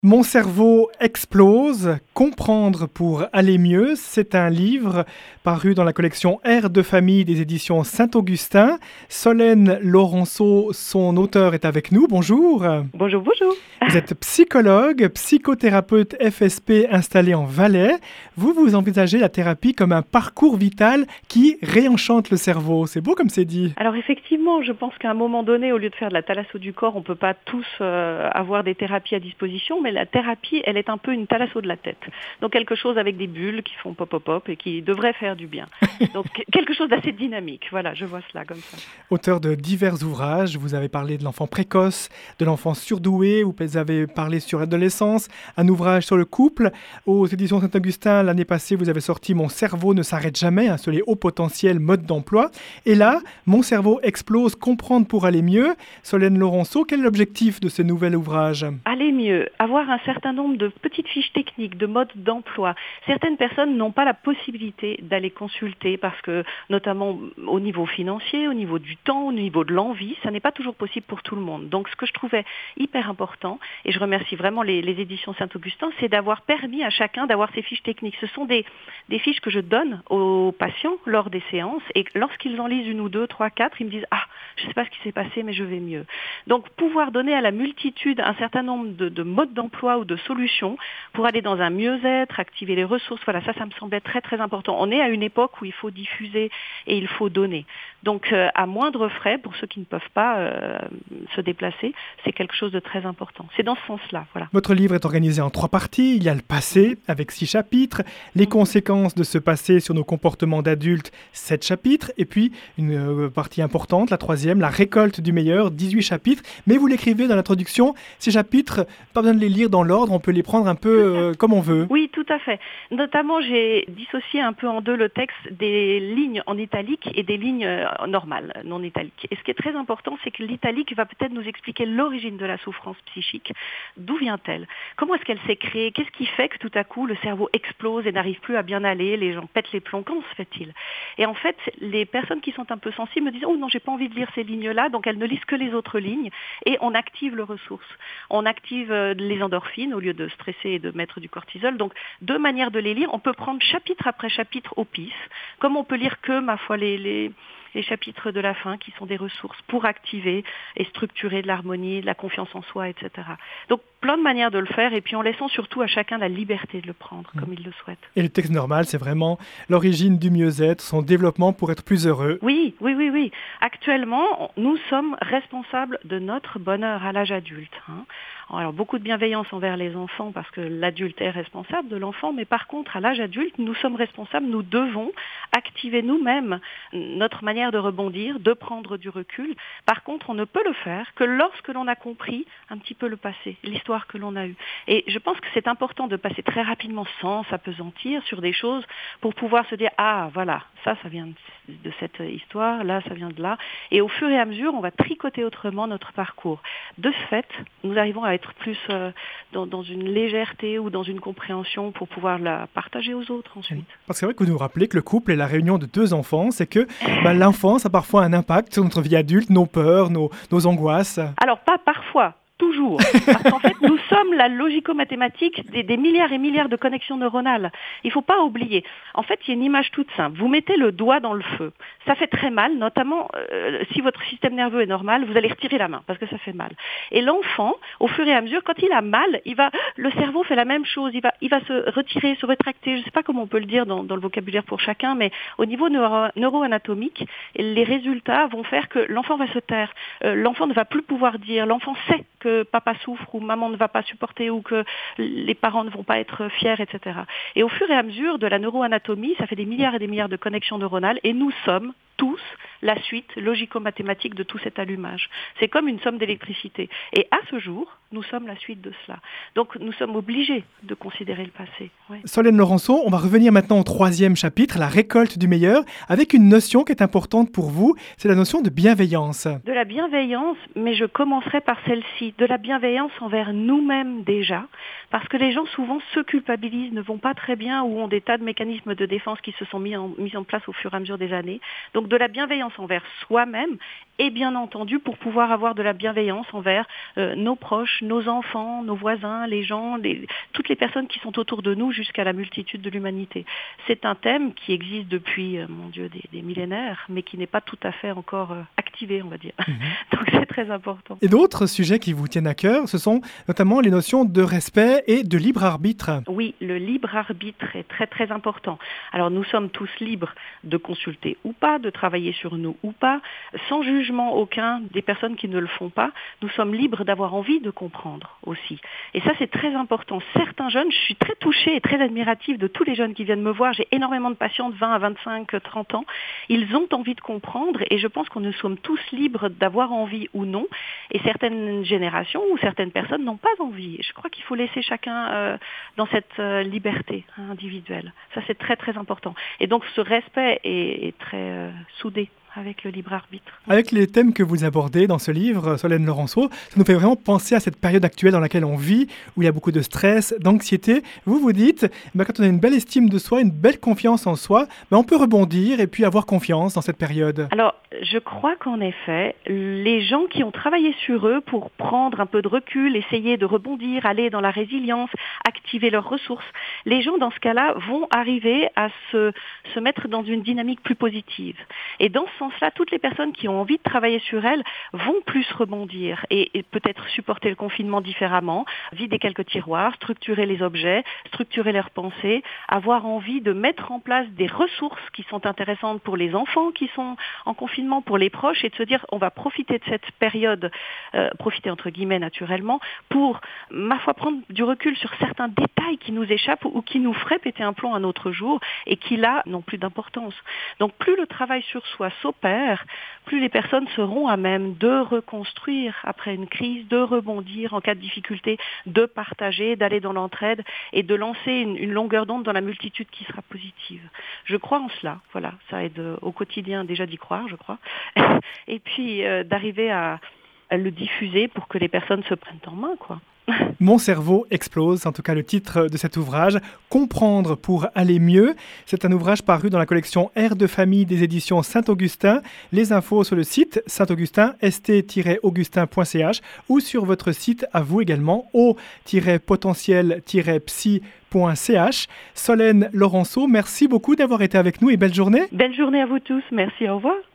Mon cerveau explose, comprendre pour aller mieux, c'est un livre paru dans la collection Air de famille des éditions Saint-Augustin. Solène Laurenceau, son auteur, est avec nous. Bonjour. Bonjour, bonjour. Vous êtes psychologue, psychothérapeute FSP installé en Valais. Vous envisagez la thérapie comme un parcours vital qui réenchante le cerveau. C'est beau comme c'est dit. Alors effectivement, je pense qu'à un moment donné, au lieu de faire de la thalasso du corps, on ne peut pas tous avoir des thérapies à disposition, mais la thérapie, elle est un peu une thalasso de la tête. Donc quelque chose avec des bulles qui font pop-pop-pop et qui devrait faire du bien. Donc quelque chose d'assez dynamique. Voilà, je vois cela comme ça. Auteur de divers ouvrages, vous avez parlé de l'enfant précoce, de l'enfant surdoué, vous avez parlé sur l'adolescence, un ouvrage sur le couple. Aux éditions Saint-Augustin, l'année passée, vous avez sorti Mon cerveau ne s'arrête jamais, sur les hauts potentiels modes d'emploi. Et là, Mon cerveau explose, comprendre pour aller mieux. Solène Laurenceau, quel est l'objectif de ce nouvel ouvrage ? Aller mieux, avoir un certain nombre de petites fiches techniques, de modes d'emploi. Certaines personnes n'ont pas la possibilité d'aller consulter parce que, notamment au niveau financier, au niveau du temps, au niveau de l'envie, ça n'est pas toujours possible pour tout le monde. Donc ce que je trouvais hyper important, et je remercie vraiment les éditions Saint-Augustin, c'est d'avoir permis à chacun d'avoir ces fiches techniques. Ce sont des fiches que je donne aux patients lors des séances, et lorsqu'ils en lisent une ou deux, trois, quatre, ils me disent « Ah, je ne sais pas ce qui s'est passé, mais je vais mieux ». Donc pouvoir donner à la multitude un certain nombre de modes d'emploi ou de solutions pour aller dans un mieux-être, activer les ressources, voilà, ça me semblait très très important. On est à une époque où il faut diffuser et il faut donner. Donc à moindre frais, pour ceux qui ne peuvent pas se déplacer, c'est quelque chose de très important. C'est dans ce sens-là, voilà. Votre livre est organisé en 3 parties. Il y a le passé, avec 6 chapitres, les conséquences de ce passé sur nos comportements d'adultes, 7 chapitres, et puis une partie importante, la 3e, la récolte du meilleur, 18 chapitres. Mais vous l'écrivez dans l'introduction, ces chapitres, pas besoin de les lire dans l'ordre, on peut les prendre un peu comme on veut. Oui, tout à fait. Notamment, j'ai dissocié un peu en deux le texte des lignes en italique et des lignes normales, non italiques. Et ce qui est très important, c'est que l'italique va peut-être nous expliquer l'origine de la souffrance psychique. D'où vient-elle ? Comment est-ce qu'elle s'est créée ? Qu'est-ce qui fait que tout à coup, le cerveau explose et n'arrive plus à bien aller ? Les gens pètent les plombs. Comment se fait-il ? Et en fait, les personnes qui sont un peu sensibles me disent « Oh non, j'ai pas envie de lire ces lignes-là », donc elles ne lisent que les autres lignes et on active le ressource. On active les endorphines au lieu de stresser et de mettre du cortisol. Donc, deux manières de les lire. On peut prendre chapitre après chapitre au pif, comme on peut lire que, ma foi, les chapitres de la fin qui sont des ressources pour activer et structurer de l'harmonie, de la confiance en soi, etc. Donc, plein de manières de le faire et puis en laissant surtout à chacun la liberté de le prendre comme il le souhaite. Et le texte normal, c'est vraiment l'origine du mieux-être, son développement pour être plus heureux. Oui. Actuellement, nous sommes responsables de notre bonheur à l'âge adulte. Alors, beaucoup de bienveillance envers les enfants parce que l'adulte est responsable de l'enfant, mais par contre, à l'âge adulte, nous sommes responsables, nous devons activer nous-mêmes notre manière de rebondir, de prendre du recul. Par contre, on ne peut le faire que lorsque l'on a compris un petit peu le passé, l'histoire que l'on a eue. Et je pense que c'est important de passer très rapidement sans s'apesantir sur des choses pour pouvoir se dire « Ah, voilà, ça vient de cette histoire, là, ça vient de là ». Et au fur et à mesure, on va tricoter autrement notre parcours. De ce fait, nous arrivons à être plus dans une légèreté ou dans une compréhension pour pouvoir la partager aux autres ensuite. Parce que c'est vrai que vous nous rappelez que le couple est la réunion de 2 enfants, c'est que l'enfance a parfois un impact sur notre vie adulte, nos peurs, nos angoisses. Alors pas parfois. Toujours. Parce qu'en fait, nous sommes la logico-mathématique des milliards et milliards de connexions neuronales. Il ne faut pas oublier. En fait, il y a une image toute simple. Vous mettez le doigt dans le feu. Ça fait très mal, notamment si votre système nerveux est normal, vous allez retirer la main parce que ça fait mal. Et l'enfant, au fur et à mesure, quand il a mal, le cerveau fait la même chose. Il va se retirer, se rétracter. Je ne sais pas comment on peut le dire dans le vocabulaire pour chacun, mais au niveau neuroanatomique, les résultats vont faire que l'enfant va se taire. L'enfant ne va plus pouvoir dire. L'enfant sait que papa souffre ou maman ne va pas supporter ou que les parents ne vont pas être fiers, etc. Et au fur et à mesure de la neuroanatomie, ça fait des milliards et des milliards de connexions neuronales et nous sommes tous la suite logico-mathématique de tout cet allumage. C'est comme une somme d'électricité. Et à ce jour, nous sommes la suite de cela. Donc nous sommes obligés de considérer le passé. Ouais. Solène Laurenceau, on va revenir maintenant au 3e chapitre, la récolte du meilleur, avec une notion qui est importante pour vous, c'est la notion de bienveillance. De la bienveillance, mais je commencerai par celle-ci, de la bienveillance envers nous-mêmes déjà, parce que les gens souvent se culpabilisent, ne vont pas très bien ou ont des tas de mécanismes de défense qui se sont mis en place au fur et à mesure des années. Donc de la bienveillance envers soi-même et bien entendu pour pouvoir avoir de la bienveillance envers nos proches, nos enfants, nos voisins, les gens, toutes les personnes qui sont autour de nous jusqu'à la multitude de l'humanité. C'est un thème qui existe depuis, des millénaires, mais qui n'est pas tout à fait encore activé, on va dire. Donc c'est très important. Et d'autres sujets qui vous tiennent à cœur, ce sont notamment les notions de respect et de libre arbitre. Oui, le libre arbitre est très très important. Alors nous sommes tous libres de consulter ou pas, de travailler sur nous ou pas, sans jugement aucun des personnes qui ne le font pas. Nous sommes libres d'avoir envie de comprendre aussi. Et ça c'est très important. Certains jeunes, je suis très touchée et très admirative de tous les jeunes qui viennent me voir. J'ai énormément de patients de 20 à 25, 30 ans. Ils ont envie de comprendre et je pense qu'on nous sommes tous libres d'avoir envie ou non. Et certaines générations ou certaines personnes n'ont pas envie. Je crois qu'il faut laisser chacun dans cette liberté individuelle. Ça, c'est très, très important. Et donc, ce respect est très soudé avec le libre arbitre. Avec les thèmes que vous abordez dans ce livre, Solène Laurenceau, ça nous fait vraiment penser à cette période actuelle dans laquelle on vit, où il y a beaucoup de stress, d'anxiété. Vous vous dites, quand on a une belle estime de soi, une belle confiance en soi, on peut rebondir et puis avoir confiance dans cette période. Alors, je crois qu'en effet, les gens qui ont travaillé sur eux pour prendre un peu de recul, essayer de rebondir, aller dans la résilience, activer leurs ressources, les gens dans ce cas-là vont arriver à se mettre dans une dynamique plus positive. Et dans ce sens-là, toutes les personnes qui ont envie de travailler sur elles vont plus rebondir et peut-être supporter le confinement différemment, vider quelques tiroirs, structurer les objets, structurer leurs pensées, avoir envie de mettre en place des ressources qui sont intéressantes pour les enfants qui sont en confinement, pour les proches, et de se dire on va profiter de cette période, profiter entre guillemets naturellement, pour, ma foi, prendre du recul sur certains détails qui nous échappent ou qui nous feraient péter un plomb un autre jour et qui là n'ont plus d'importance. Donc plus le travail sur soi s'opère, plus les personnes seront à même de reconstruire après une crise, de rebondir en cas de difficulté, de partager, d'aller dans l'entraide et de lancer une longueur d'onde dans la multitude qui sera positive. Je crois en cela, voilà, ça aide au quotidien déjà d'y croire, je crois, et puis d'arriver à le diffuser pour que les personnes se prennent en main, quoi. Mon cerveau explose, en tout cas le titre de cet ouvrage, Comprendre pour aller mieux. C'est un ouvrage paru dans la collection Air de famille des éditions Saint-Augustin. Les infos sur le site Saint-Augustin, st-augustin.ch ou sur votre site à vous également, au-potentiel-psy.ch. Solène Laurenceau, merci beaucoup d'avoir été avec nous et belle journée. Belle journée à vous tous, merci, au revoir.